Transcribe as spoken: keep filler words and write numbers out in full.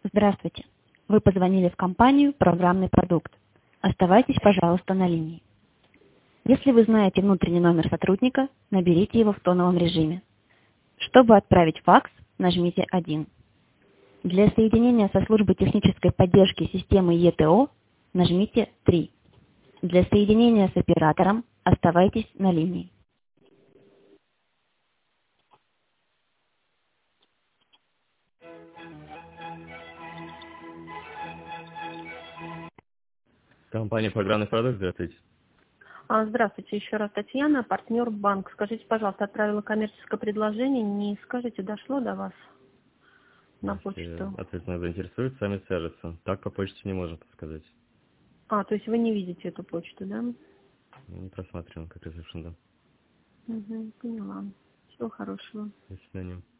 Здравствуйте. Вы позвонили в компанию «Программный продукт». Оставайтесь, пожалуйста, на линии. Если вы знаете внутренний номер сотрудника, наберите его в тоновом режиме. Чтобы отправить факс, нажмите один. Для соединения со службой технической поддержки системы и тэ о нажмите три. Для соединения с оператором оставайтесь на линии. Компания «Программный продукт», здравствуйте. А, Здравствуйте, еще раз Татьяна, партнер банк. Скажите, пожалуйста, отправила коммерческое предложение, не скажите, дошло до вас на Если почту? ответственно заинтересует, сами свяжутся. Так по почте не можем подсказать. А, то есть вы не видите эту почту, да? Не просматриваем, как разрешено. Угу, поняла. Всего хорошего. До свидания.